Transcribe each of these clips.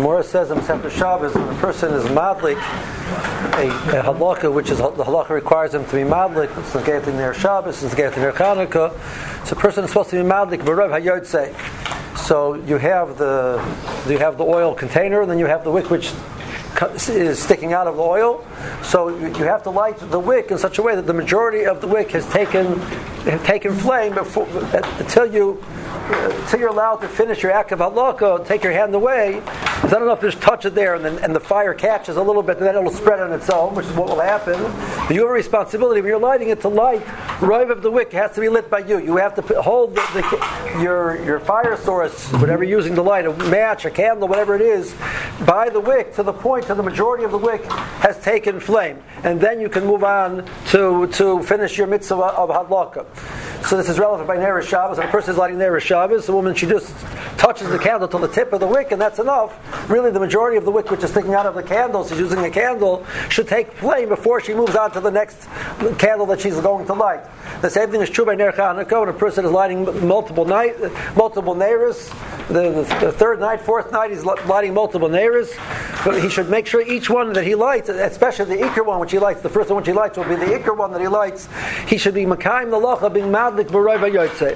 Gemara says in Masechta Shabbos, when a person is madlik, a halakha, which is the halakha requires him to be madlik, it's not getting near Shabbos, it's getting near Chanukah. So a person is supposed to be madlik, b'rav hayotzei. So you have the oil container, and then you have the wick which is sticking out of the oil. So you have to light the wick in such a way that the majority of the wick has taken flame until you're allowed to finish your act of halakha, take your hand away. It's not enough to just touch it there and the fire catches a little bit and then it'll spread on its own, which is what will happen. But you have a responsibility when you're lighting it to light. The rive of the wick has to be lit by you. You have to hold your fire source, whatever you're using to light, a match, a candle, whatever it is, by the wick to the point that the majority of the wick has taken flame. And then you can move on to finish your mitzvah of halakha. So this is relevant by Neresh Shabbos. When a person is lighting Neresh Shabbos, the woman, she just touches the candle to the tip of the wick, and that's enough. Really, the majority of the wick which is sticking out of the candle, she's using a candle, should take flame before she moves on to the next candle that she's going to light. The same thing is true by Ner Chanukah. When a person is lighting multiple neiros, the third night, fourth night, he's lighting multiple neiros. But he should make sure each one that he lights, especially the ikar one which he lights, the first one which he lights will be the ikar one that he lights. He should be makayim the lacha, being madlik b'roy v'yotzei.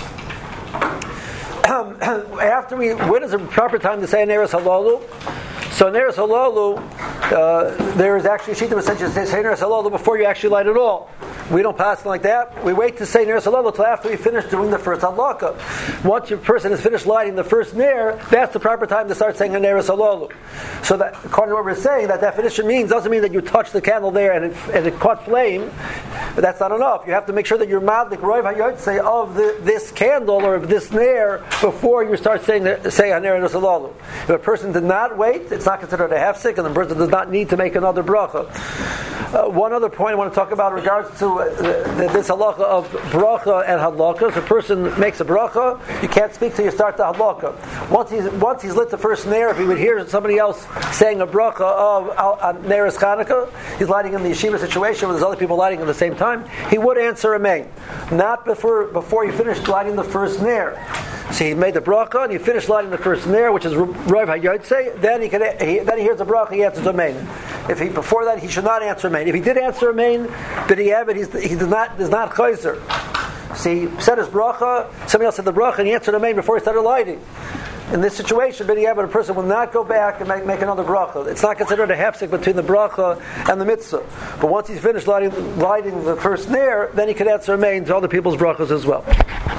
When is the proper time to say Neres Halalu? So Neres Halalu, there is actually a sheet that says you say Neres Halalu before you actually light it all. We don't pass it like that. We wait to say Neres Halalu until after we finish doing the first halakha. Once your person has finished lighting the first ner, that's the proper time to start saying a Neres Halalu. So that, according to what we're saying, that definition doesn't mean that you touch the candle there and it caught flame. But that's not enough. You have to make sure that you're madlik roiv hayotzei of this candle or of this ner before you start saying Neres Halalu. If a person did not wait, it's not considered a hefsek, and the person does not need to make another bracha. One other point I want to talk about in regards to this halacha of bracha and halakha. If a person makes a bracha, you can't speak till you start the halakha. Once he's lit the first ner, if he would hear somebody else saying a bracha of Neres Chanukah, he's lighting in the yeshiva situation where there's other people lighting at the same time, he would answer amen. Not before you finish lighting the first ner. So he made the bracha and he finished lighting the first ner, which is Rav Hayotzei. Then he hears the bracha, he answers amen. Before that, he should not answer amen. If he did answer amen, did he have it? He does not chayzer. See, he said his bracha, somebody else said the bracha, and he answered amen before he started lighting. In this situation, a person will not go back and make another bracha. It's not considered a hefsek between the bracha and the mitzvah. But once he's finished lighting the first ner, then he can answer amen to other people's brachas as well.